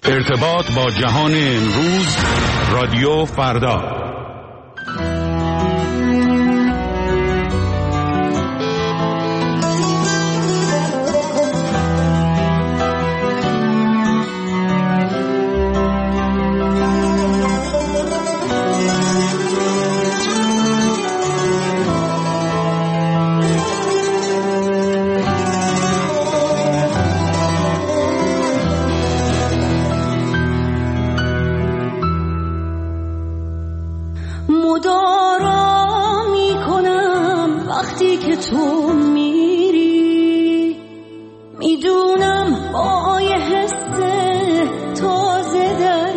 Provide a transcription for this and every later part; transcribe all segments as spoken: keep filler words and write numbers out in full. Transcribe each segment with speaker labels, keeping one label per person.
Speaker 1: ارتباط با جهان امروز، رادیو فردا.
Speaker 2: تو میری میدونم با یه حس تازه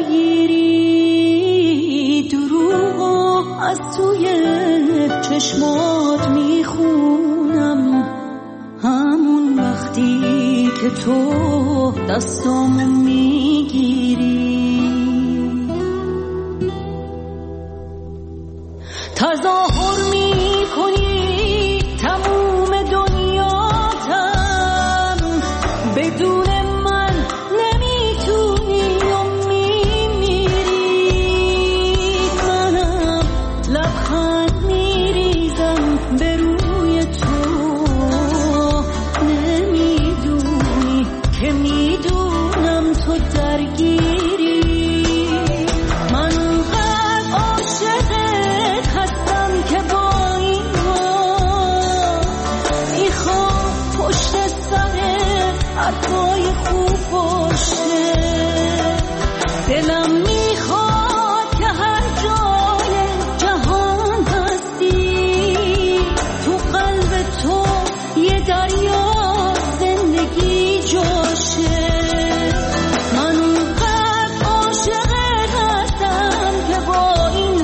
Speaker 2: درگیری، دروغو از توی چشمات میخونم، همون وقتی که تو دستامو میگیری. تظاهر میکنی تموم دنیاتم، بدون من نمیتونی و میمیری. منم لبخند میریزم به روی تو، نمیدونی که میدونم تو درگیری. من قد عاشقت هستم که با حرفای خوب باشه. دلم میخواد که هر جای جهان هستی، تو قلب تو یه دریا زندگی جاشه. من اونقدر عاشقت هستم که با این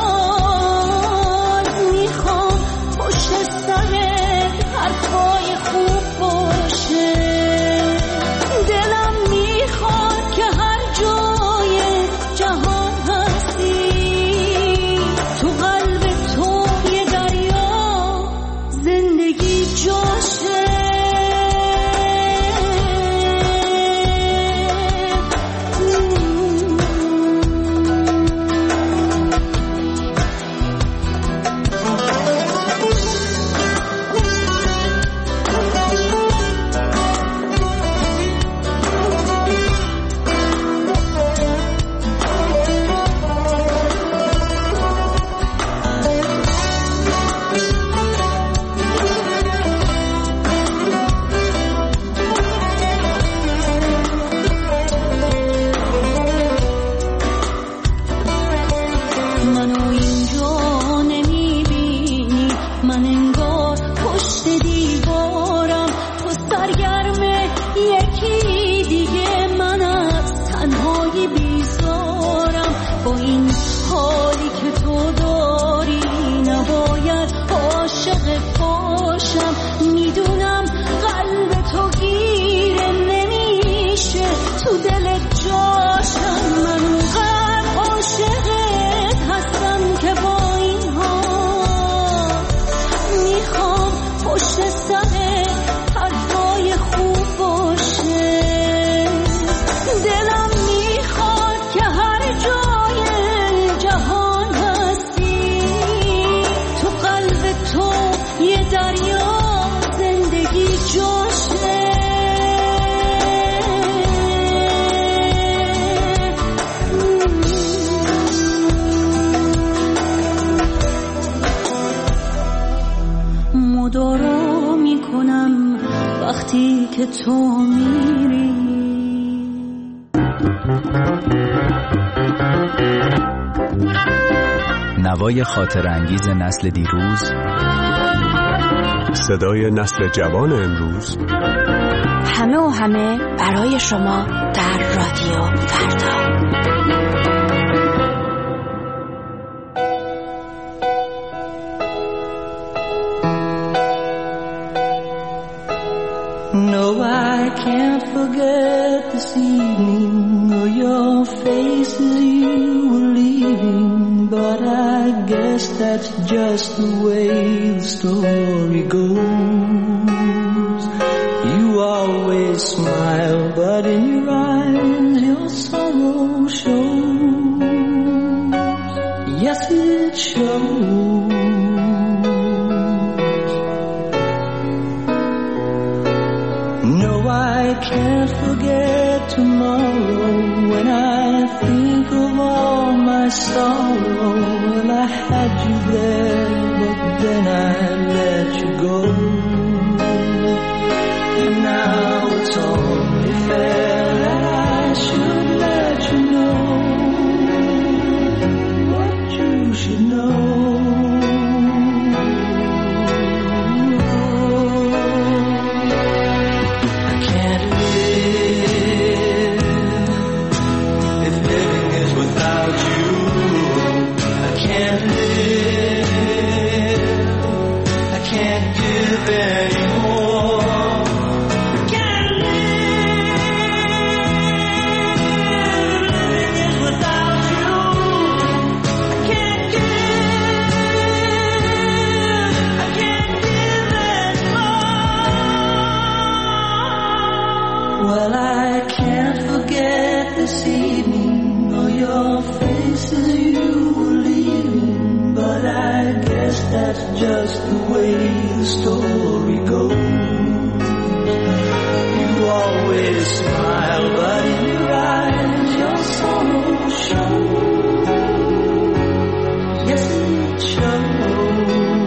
Speaker 2: حال میخوام پشت سرت حرفای خوب باشه. دلم میخواد که هر جای جهان هستی، تو قلب تو یه دریا زندگی جاشه. مدارا میکنم وقتی که تو میری.
Speaker 3: نوای خاطر انگیز نسل دیروز،
Speaker 4: صدای نسل جوان امروز،
Speaker 5: همه و همه برای شما در رادیو فردا.
Speaker 6: No, I can't forget this evening or your faces you were leaving, but I guess that's just the way the story goes. You always smile, but in your eyes you're sorrow shows. Yes, it shows. No, I can't forget tomorrow when I think of all my sorrow. Well, I had you there, but then I let you go. And now it's only fair that I should let you know what you should know. I can't live if living is without you. I can't live, I can't give anymore. Well, I can't forget this evening or your faces you were leaving, but I guess that's just the way the story goes. You always smile, but in your eyes your sorrow shows. Yes, it shows.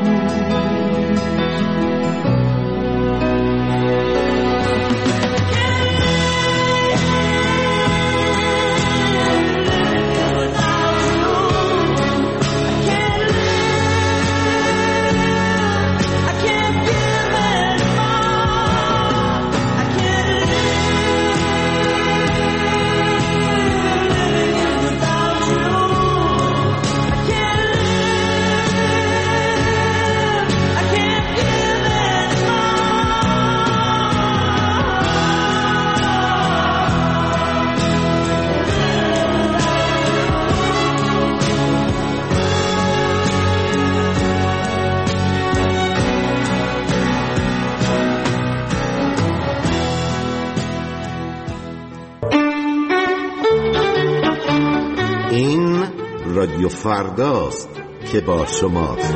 Speaker 7: رادیو فرداست که با شماست.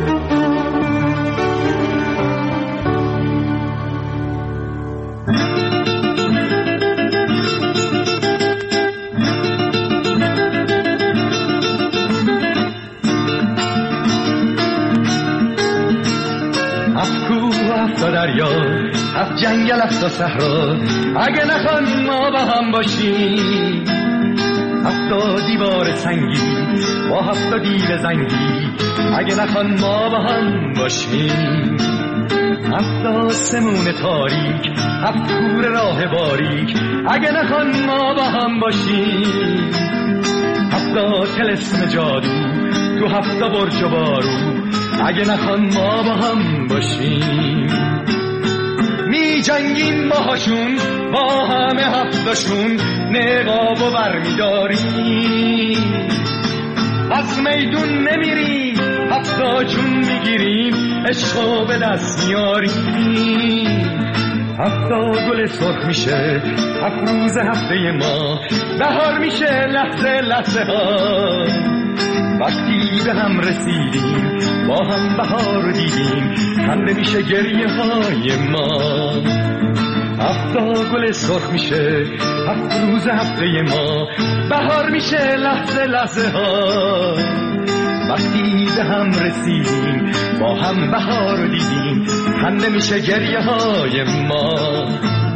Speaker 8: هفت کوه هفت دریا هفت جنگل هفت صحرا، اگه نخوان ما با هم باشیم. هفت دیوار سنگی با هفت دیو زنگی، اگه نخوان ما با هم باشیم. هفت آسمون تاریک هفت کوره راه باریک، اگه نخوان ما با هم باشیم. هفت طلسم جادو تو هفت برج و بارو، اگه نخوان ما با هم باشیم. می جنگیم باهاشون با همه هفتاشون، نقاب و برمیداریم. از میدون نمیریم هفتا جون میگیریم، عشقو به دست میاریم. هفتا گل سرخ میشه هفت روز هفته ما، بهار میشه لحظه لحظه ها. وقتی به هم رسیدیم با هم بهار دیدیم، خنده میشه گریه های ما. هفتا گل سرخ میشه هفت روز هفته ما، بهار میشه لحظه لحظه ها. وقتی به هم رسیدیم با هم بهار دیدیم، خنده میشه گریه های ما.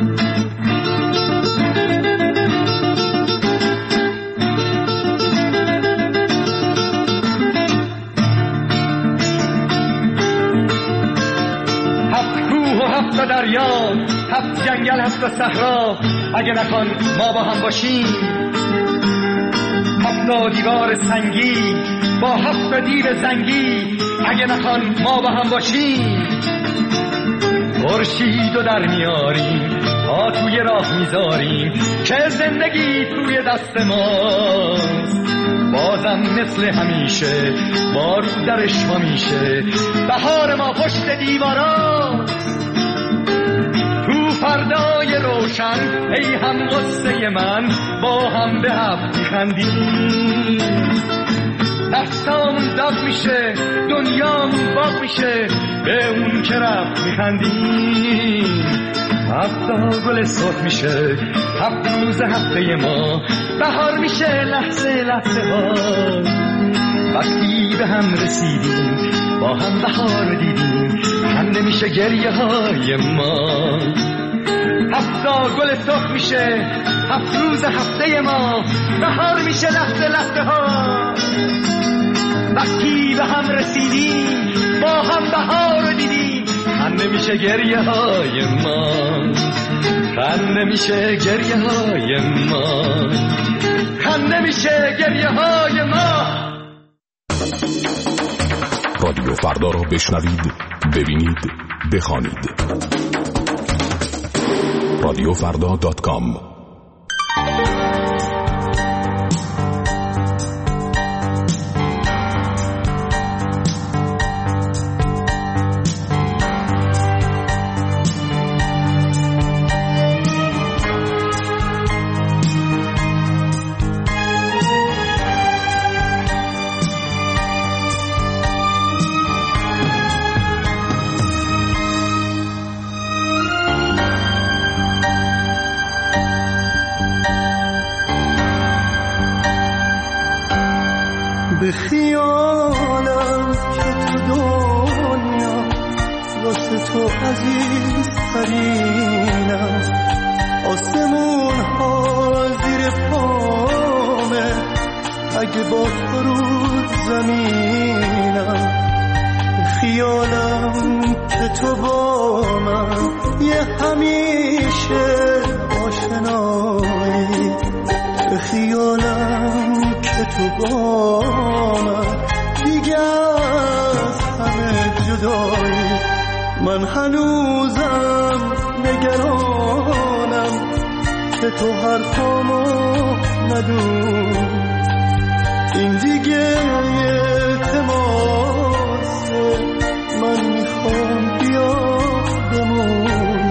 Speaker 8: هفت دریا هفت جنگل هفت صحرا، اگه نخوان ما با هم باشیم. هفت دیوار سنگی با هفت دیو زنگی، اگه نخوان ما با هم باشیم. خورشید رو در میاریم ها توی راه میذاریم، که زندگی توی دست ماست. بازم مثل همیشه بارو درش ما میشه، بهار ما پشت دیوارا. فردای روشن ای هم قصه من با هم به هم میخندیم دستامون داغ میشه دنیامون باغ میشه به اون که رفت میخندیم هفتا گل سرخ میشه هفت روز هفته ما بهار میشه لحظه لحظه ها وقتی به هم رسیدیم با هم بهار دیدیم خنده میشه گریه های ما هفتا گل سرخ میشه هفت روز هفته ما بهار میشه لحظه لحظه ها وقتی به هم رسیدیم با هم بهار دیدیم خنده میشه گریه های ما خنده میشه گریه های ما خنده میشه گریه های ما.
Speaker 4: رادیو فردا را بشنوید، ببینید، بخوانید. رادیو فردا دات کام.
Speaker 6: به خیالم که تو دنیا واسه تو عزیز ترینم آسمون ها زیر پامه اگه با تو رو زمینم به خیالم که تو با من یه همیشه آشنایی به خیالم که تو با من دیگه از همه جدایی من هنوزم نگرانم که تو حرفامو ندون این دیگه التماسه من میخوام بیا بمونی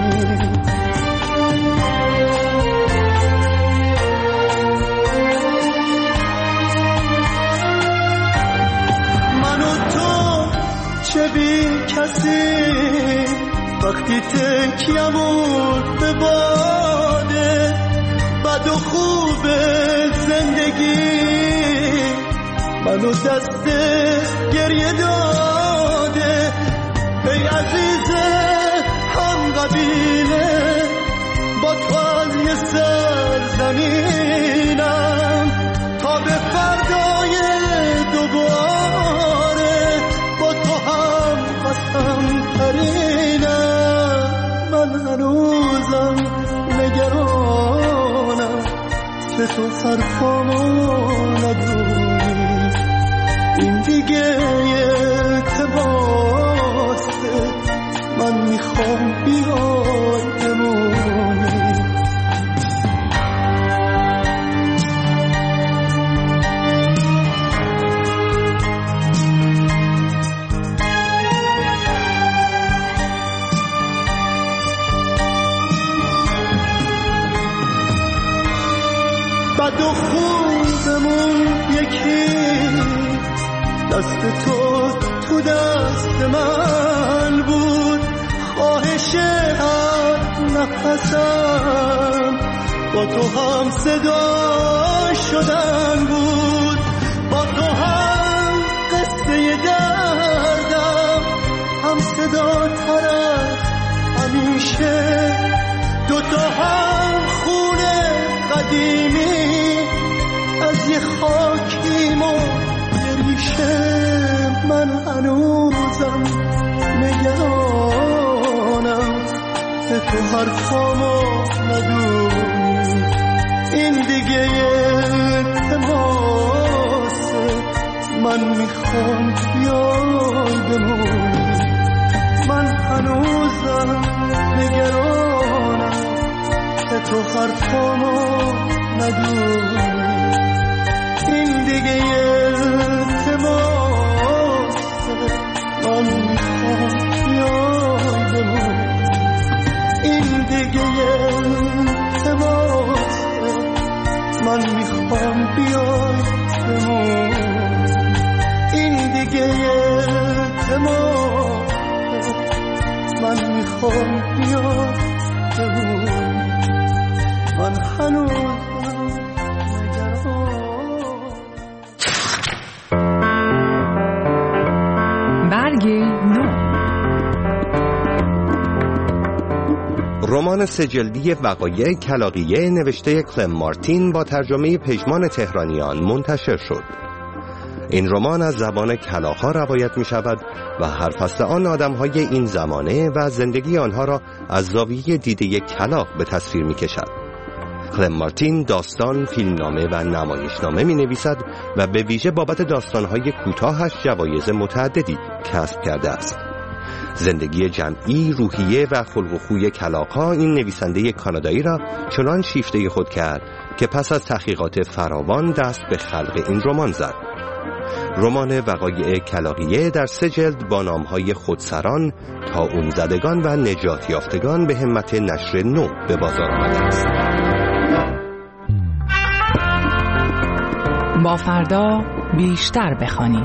Speaker 6: چه بی کسی وقتی تکیمون به باده بد و خوب زندگی منو دست گریه داده ای عزیز هم قبیله با تو از یه سرزمینم تا به فردای دوباره با تو هم قسم ترینم من هنوزم نگرانم که تو حرفامو ندونی این دیگه التماسه من میخوام بیای بمونی بد و خوبمون یکی دست تو تو دست من بود خواهش هر نفسم با تو هم صدا شدن بود با تو هم قصه دردم هم صدا تر از همیشه دوتا هم خونه قدیمی از یه خاکیم و ریشه من هنوزم نگرانم به تو حرفامو ندونی این دیگه التماسه من میخوام بیای بمونی من هنوزم نگرانم که تو حرفامو ندونی این دیگه التماسه من میخوام بیای بمونی این دیگه من میخوام بیای بمون، این دیگه اعتماد، من میخوام بیای بمون، من هنوز
Speaker 9: برگ نو.
Speaker 10: رمان سه‌جلدی وقایع کلاغیه نوشته کلم مارتین با ترجمه پژمان تهرانیان منتشر شد. این رمان از زبان کلاغ‌ها روایت می شود و هر فصل آن آدم‌های این زمانه و زندگی آنها را از زاویه دیده کلاغ به تصویر می کشد. کلم مارتین داستان، فیلمنامه و نمایشنامه می نویسد و به ویژه بابت داستان‌های کوتاهش جوایز متعددی کسب کرده است. زندگی جمعی، روحیه و خلق و خوی کلاغ‌ها این نویسنده کانادایی را چنان شیفته خود کرد که پس از تحقیقات فراوان دست به خلق این رمان زد. رمان وقایع کلاغیه در سه جلد با نام‌های خودسران، طاعون زدگان و نجات یافتگان به همت نشر نو به بازار آمده است.
Speaker 9: با فردا بیشتر بخوانیم.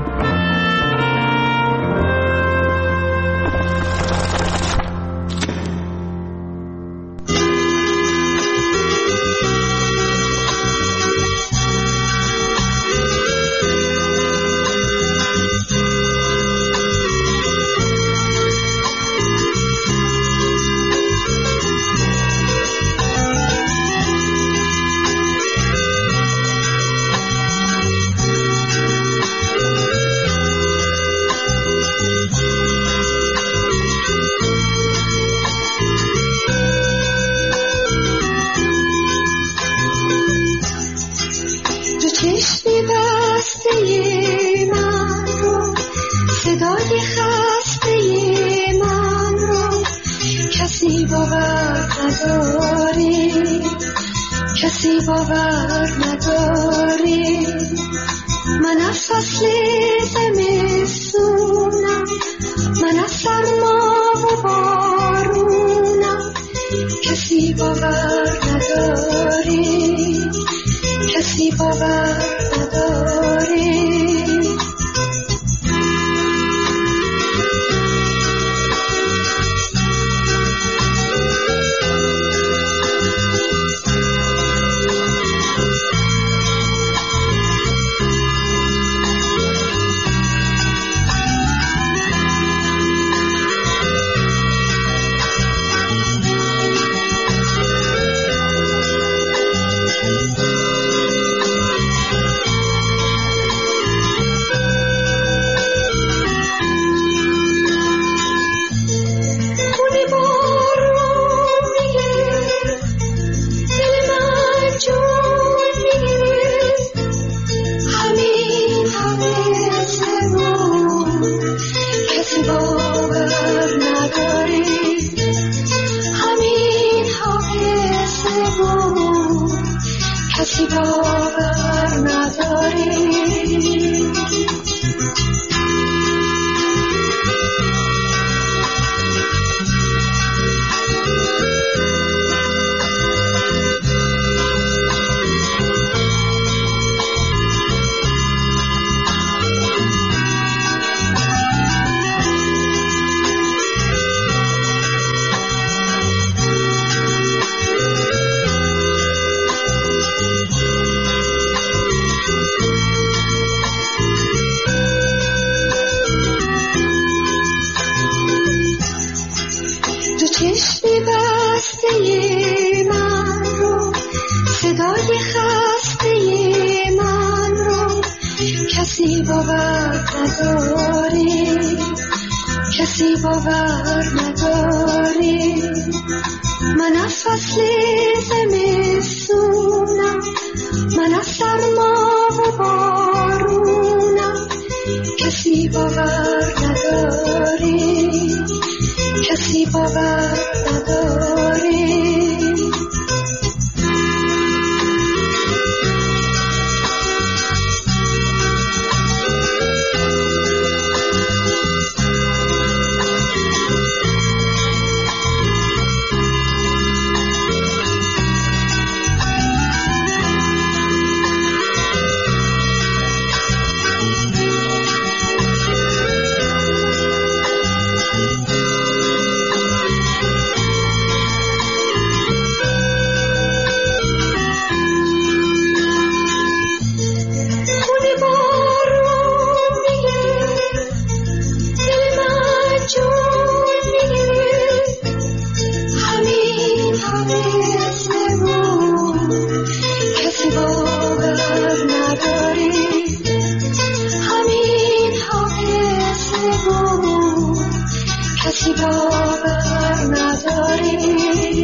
Speaker 11: باور نداری.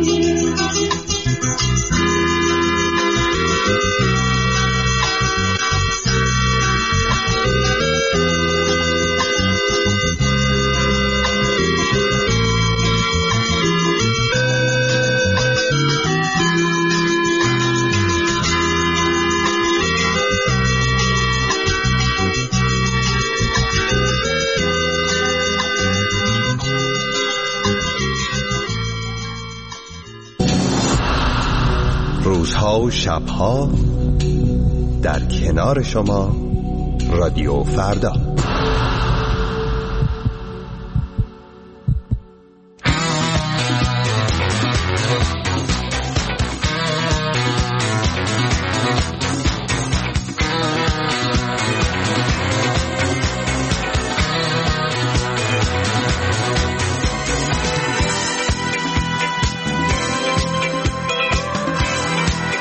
Speaker 10: روزها و شبها در کنار شما رادیو فردا.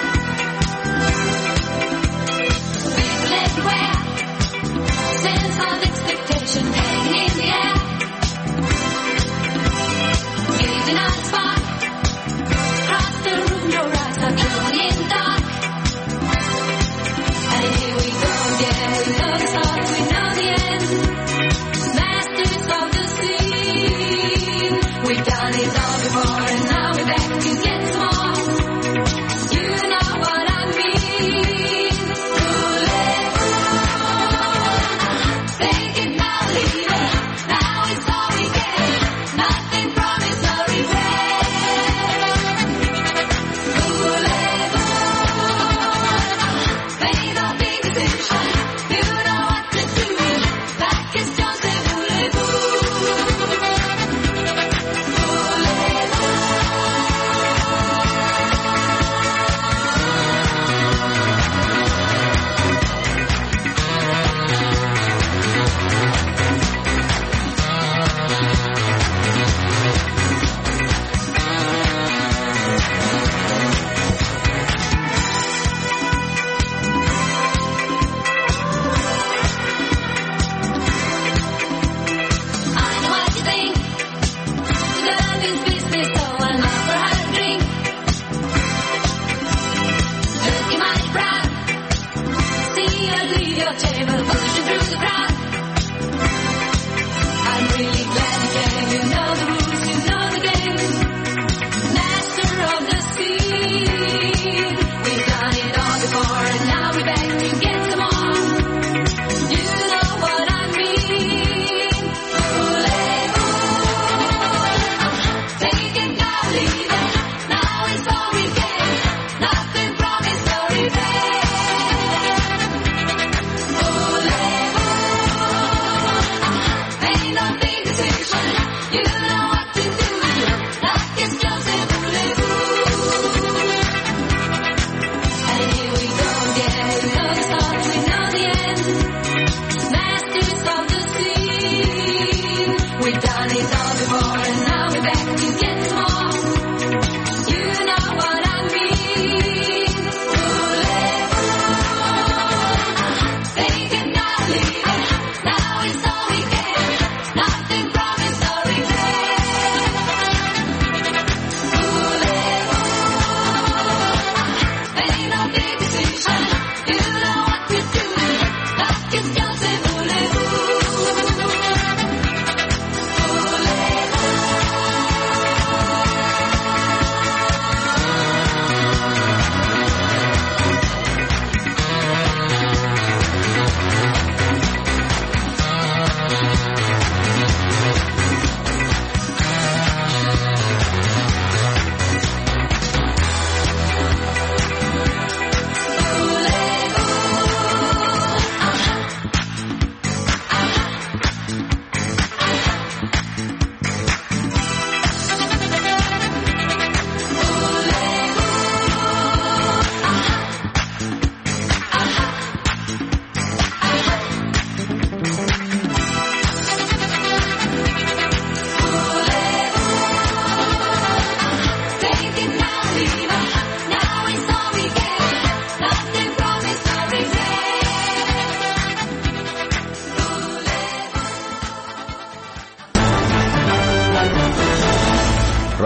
Speaker 11: Since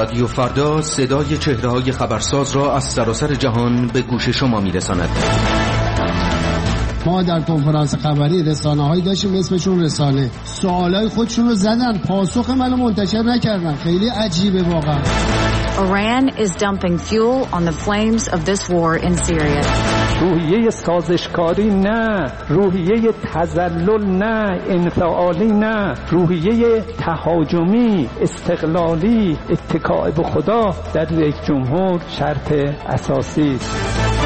Speaker 12: رادیو فردا صدای چهره‌های خبرساز را از سراسر جهان به گوش شما می‌رساند.
Speaker 13: ما در کنفرانس خبری رسانه‌هایی داشتیم اسمشون رساله، سوالای خودشون رو زدن، پاسخ منو منتشر نکردن. خیلی عجیبه واقعا.
Speaker 14: Iran is dumping fuel on the flames of this war in Syria.
Speaker 15: روحیه سازشکاری نه، روحیه تذلل نه، انفعالی نه، روحیه تهاجمی، استقلالی، اتکاء به خدا در یک جمهور شرط اساسی است.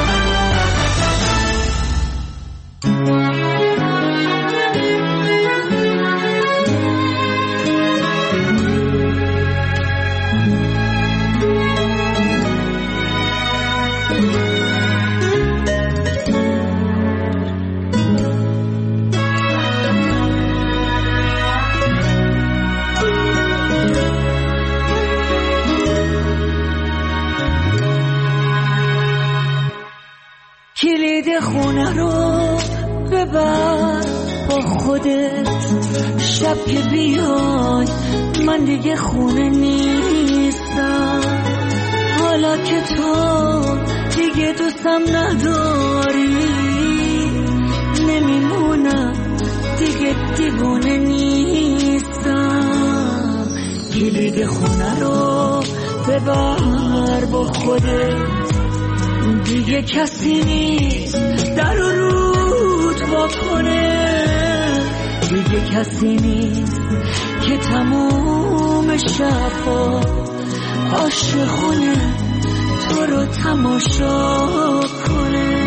Speaker 2: کلید خونه رو ببر با خودت، شب که بیای من دیگه خونه نیستم. حالا که تو دیگه دوستم نداری، نمیمونم دیگه دیوونه نیستم. کلید خونه رو ببر با خودت، دیگه کسی نیست در رو رود وا کنه، دیگه کسی نیست که تموم شبا عاشقونه تو رو تماشا کنه.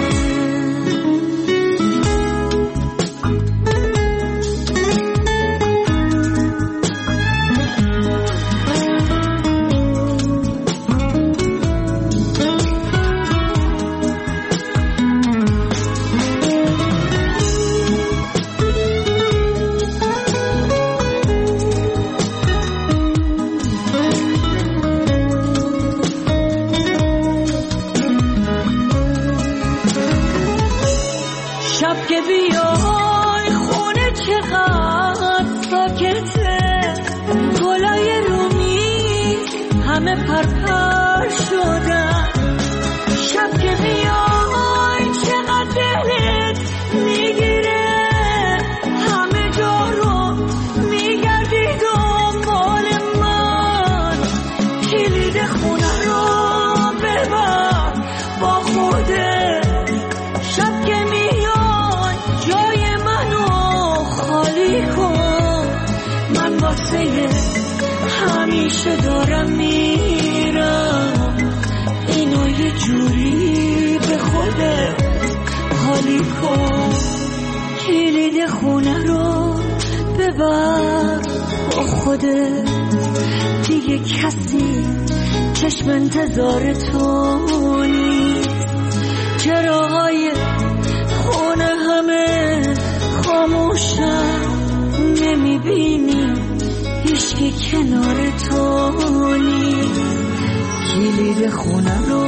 Speaker 2: شب که بیای خونه چقدر ساکته، گلای رومی همه پرپر شدن. شب که بیای چقدر دلت میگیره، همه جا رو میگردی دنبال من. کلید خونه رو ببر با خودت، شب که میای جای منو خالی کن. من واسه همیشه دارم میرم، اینو یه جوری به خودت حالی کن. کلید خونه رو ببر با خودت، دیگه کسی چشم انتظار تو نیست. چراغای خونه همه خاموشن، نمیبینی هیچکی کنار تو نیست. کلید خونه رو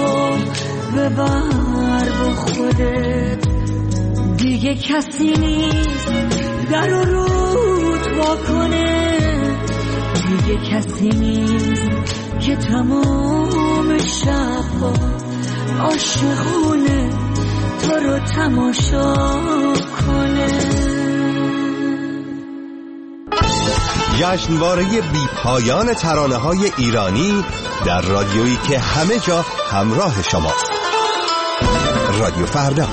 Speaker 2: ببر با خودت، دیگه کسی نیست در رو رود وا کنه، دیگه کسی نیست که تمام شبا عاشقونه تو رو تماشا کنه.
Speaker 10: جشنواره بی پایان ترانه های ایرانی در رادیویی که همه جا همراه شماست. رادیو فردا.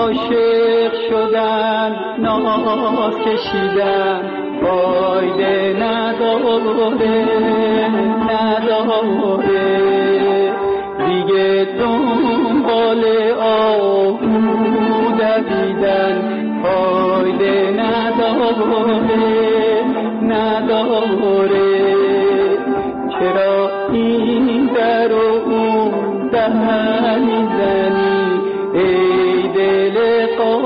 Speaker 6: عاشق شدن ناز کشیدن فایده نداره نداره دیگه دنبال آهو دویدن فایده نداره نداره چرا این در و اون در میزنی ای دل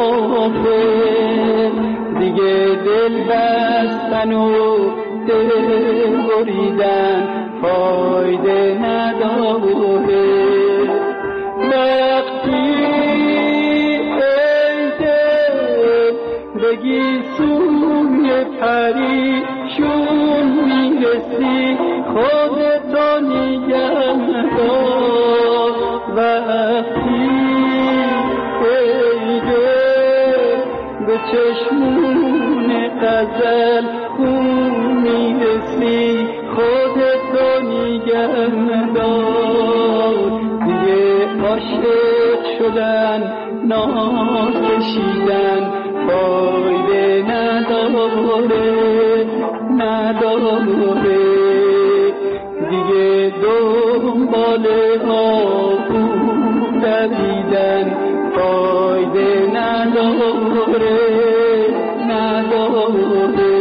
Speaker 6: غافل دیگه دل بستن و دل بریدن فایده نداره وقتی ای دل بگی سوی پریشون میرسی خودتو نگه دار وقتی ای دل به چشمون غزل خون میرسی خودتو نگه دار دیگه عاشق شدن ناز کشیدن فایده نداره نداره دیگه دنبال آهو دویدن فایده نداره نداره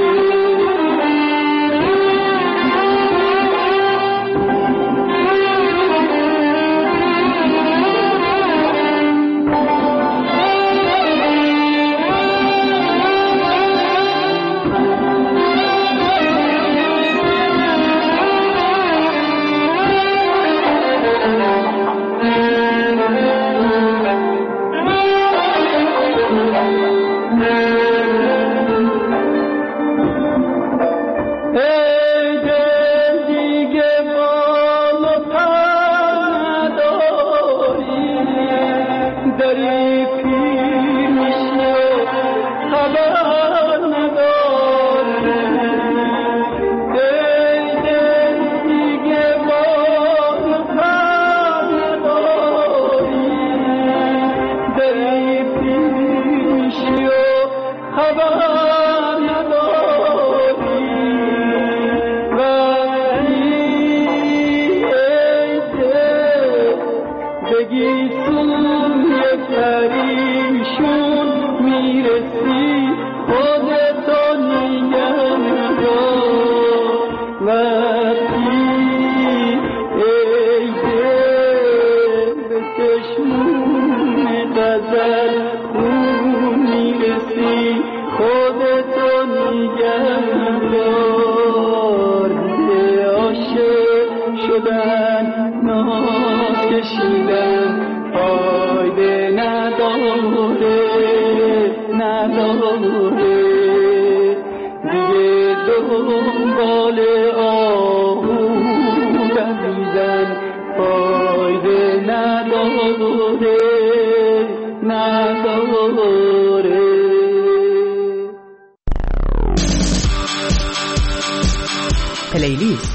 Speaker 16: پلیلیست.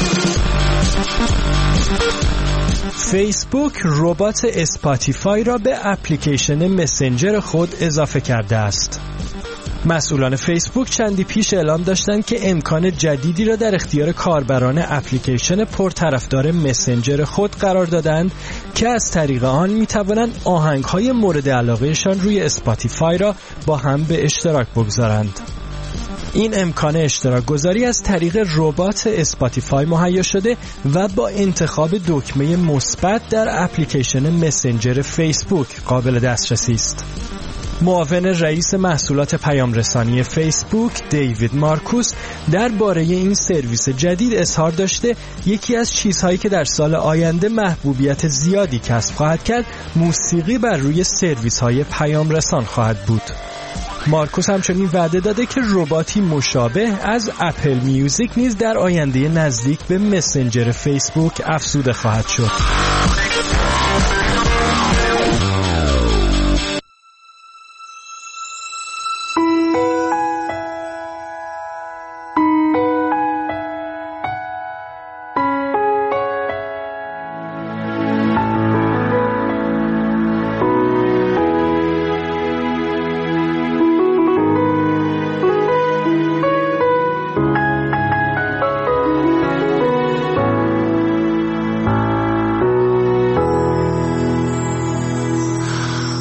Speaker 16: فیسبوک ربات اسپاتیفای را به اپلیکیشن مسنجر خود اضافه کرده است. مسئولان فیسبوک چندی پیش اعلام داشتند که امکان جدیدی را در اختیار کاربران اپلیکیشن پرطرفدار مسنجر خود قرار دادند که از طریق آن می‌توانند آهنگ‌های مورد علاقهشان روی اسپاتیفای را با هم به اشتراک بگذارند. این امکان اشتراک گذاری از طریق ربات اسپاتیفای مهیا شده و با انتخاب دکمه مثبت در اپلیکیشن مسنجر فیسبوک قابل دسترسی است. معاون رئیس محصولات پیام رسانی فیسبوک دیوید مارکوس درباره این سرویس جدید اظهار داشته یکی از چیزهایی که در سال آینده محبوبیت زیادی کسب خواهد کرد موسیقی بر روی سرویس‌های پیام رسان خواهد بود. مارکوس همچنین وعده داده که رباتی مشابه از اپل میوزیک نیز در آینده نزدیک به مسنجر فیسبوک افزوده خواهد شد.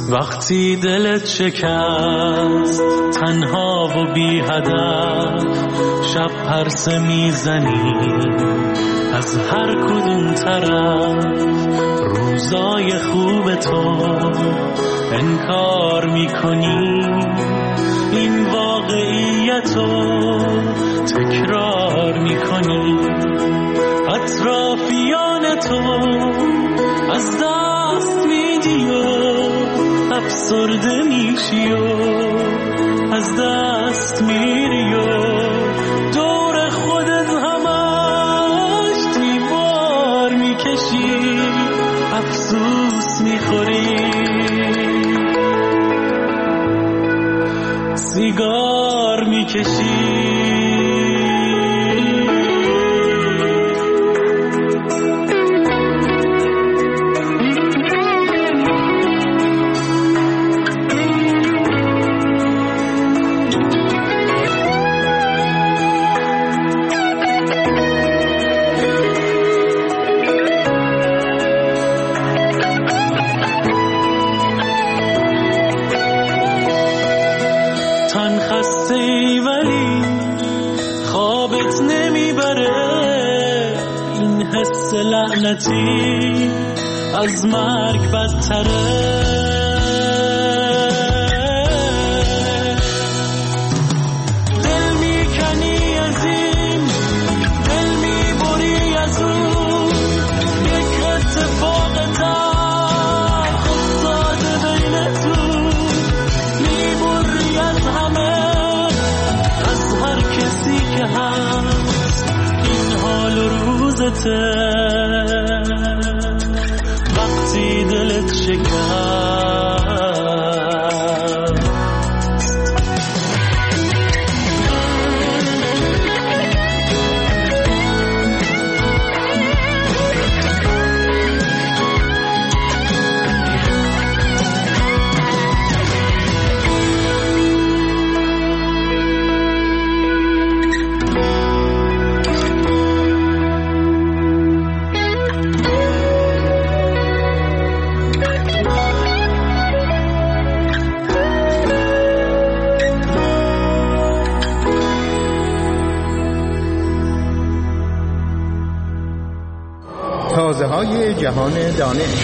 Speaker 17: وقتی دلت شکست تنها و بی هدف شب پرسه میزنی از هر کدوم طرف روزای خوب تو انکار میکنی این واقعیتو تکرار میکنی اطرافیان تو از دست میدی و افسرده میشی و از دست میری و دور خودت همش دیوار میکشی افسوس میخوری سیگار میکشی لعنتی از مرگ بدتره دل میکنی از این دل میبری از اون یک اتفاق در افتاده بینتون میبری از همه از هر کسی که هست این حال و روزته وقتی دلت شکست
Speaker 18: تازه‌های جهان دانش.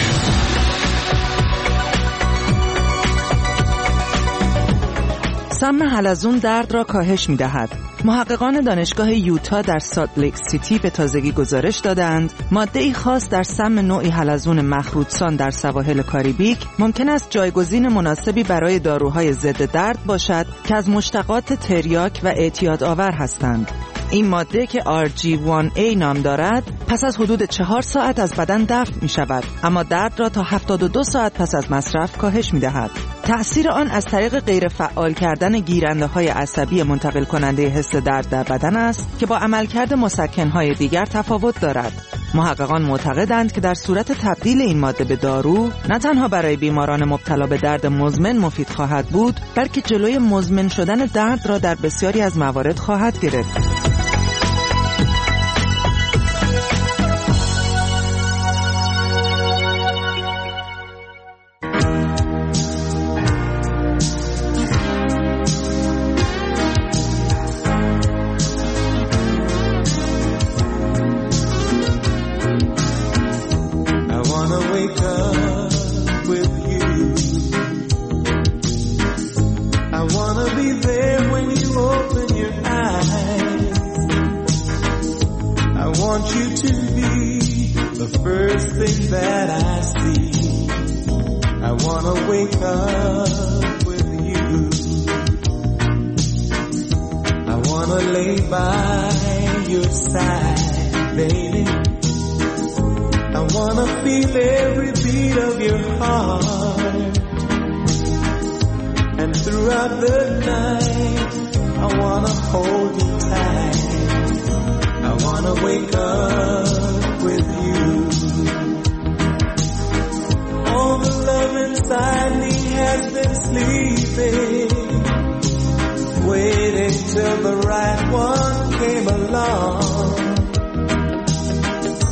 Speaker 19: سم حلزون درد را کاهش می‌دهد. محققان دانشگاه یوتا در سالت لیک سیتی به تازگی گزارش دادند ماده‌ای خاص در سم نوعی حلزون مخروطسان در سواحل کاریبیک ممکن است جایگزین مناسبی برای داروهای ضد درد باشد که از مشتقات تریاک و اعتیادآور هستند. این ماده که آر جی وان ای نام دارد پس از حدود چهار ساعت از بدن دفع می شود اما درد را تا هفتاد و دو ساعت پس از مصرف کاهش می دهد. تأثیر آن از طریق غیر فعال کردن گیرنده های عصبی منتقل کننده حس درد در بدن است که با عملکرد مسکن های دیگر تفاوت دارد. محققان معتقدند که در صورت تبدیل این ماده به دارو نه تنها برای بیماران مبتلا به درد مزمن مفید خواهد بود بلکه جلوی مزمن شدن درد را در بسیاری از موارد خواهد گرفت.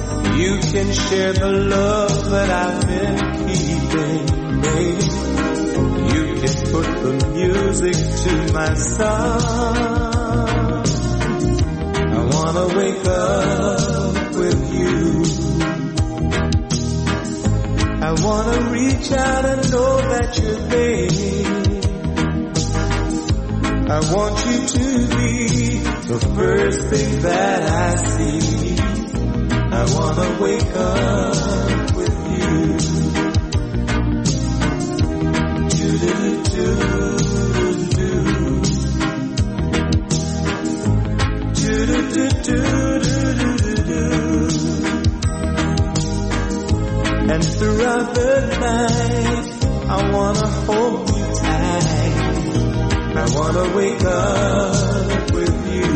Speaker 20: Share the love that I've been keeping, baby. can put the music to my song. I wanna wake up with you. I wanna reach out and know that you're there. I want you to be the first thing that I see. I wanna wake up with you. Do-do-do-do-do. Do-do-do-do-do-do-do. And throughout the night, I wanna hold you tight. I wanna wake up with you.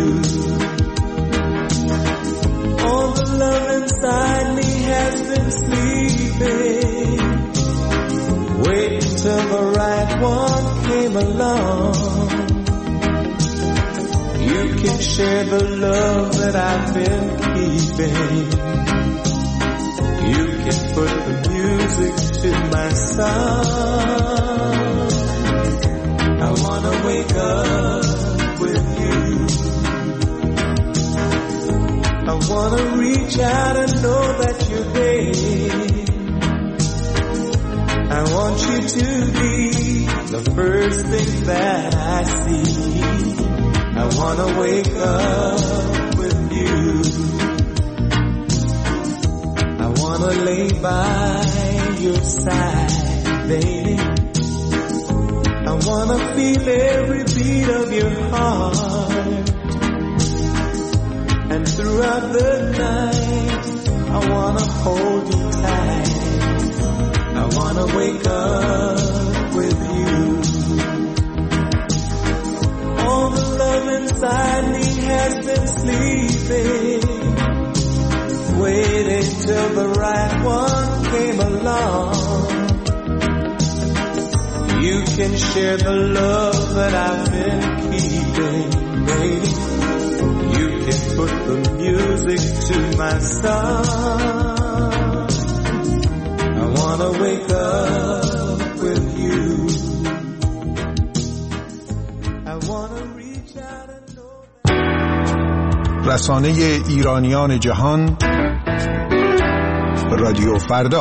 Speaker 20: All the love inside me has been sleeping, waiting till the right one came along. You can share the love that I've been keeping. You can put the music to my song. I wanna wake up with you. I wanna reach out and know that you're there. I want you to be the first thing that I see. I wanna wake up with you. I wanna lay by your side, baby. I wanna feel every beat of your heart. And throughout the night, I wanna hold you tight. I wanna wake up with you. All the love inside me has been sleeping, waiting till the right one came along. You can share the love that I've been keeping, baby. You can put the music to my song. I wanna wake up with you. I wanna reach out and know.
Speaker 18: رسانه ایرانیان جهان، رادیو فردا.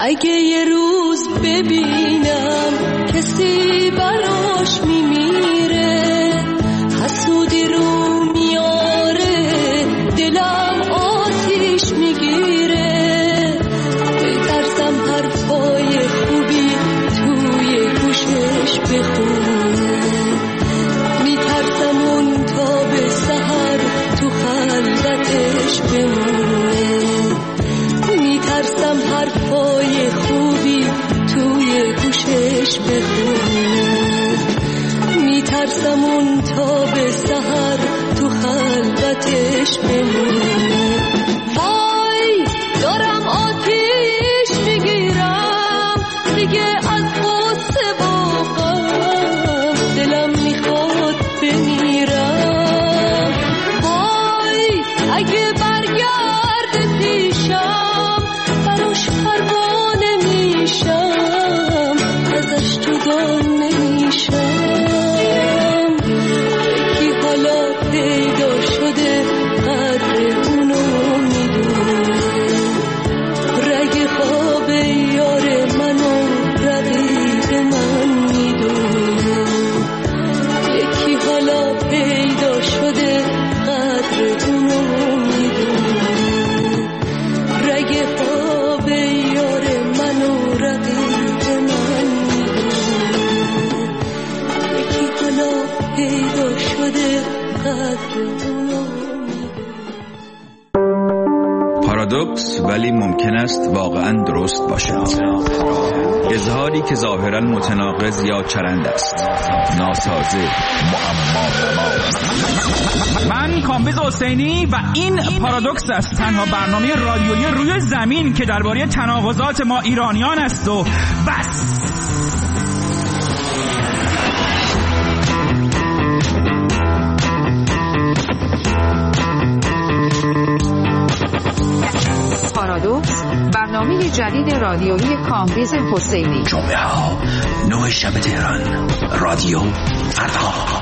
Speaker 2: اگه یه روز ببینم کسی براش میمیره، حسودی رو میاره، دلم آتیش میگیره. بترسم حرفای خوبی توی گوشش بخونه، میترسم اون تا به سحر تو خلوتش بمونه، میترسم حرفای خوبی توی گوشش بخونه، میترسم اون تا به سحر تو خلوتش بمونه. وای دارم آتیش میگیرم دیگه از غصه و غم، دلم میخواد بمیرم. وای اگه برگرد پیشم براش پروانه میشم، ازش جدا نمیشم. یکی حالا پیدا شده قدر اونو میدونه، رگ خواب یار منو رقیب من میدونه. یکی حالا پیدا شده قدر اونو میدونه، رگ خواب یار منو رقیب من میدونه. یکی حالا پیدا شده قدر اونو.
Speaker 3: پارادوکس ولی ممکن است واقعا درست باشد. اظهاری که ظاهرا متناقض یا چرند است، ناسازه، معما.
Speaker 21: من کامبیز حسینی و این پارادوکس است، تنها برنامه رادیویی روی زمین که درباره تناقضات ما ایرانیان است و بس.
Speaker 14: پارادوکس، برنامه جدید رادیویی کامبیز حسینی.
Speaker 3: جمعه ها نه شب تهران، رادیو فردا.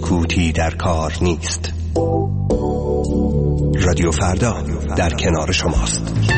Speaker 10: سکوتی در کار نیست. رادیو فردا در کنار شماست.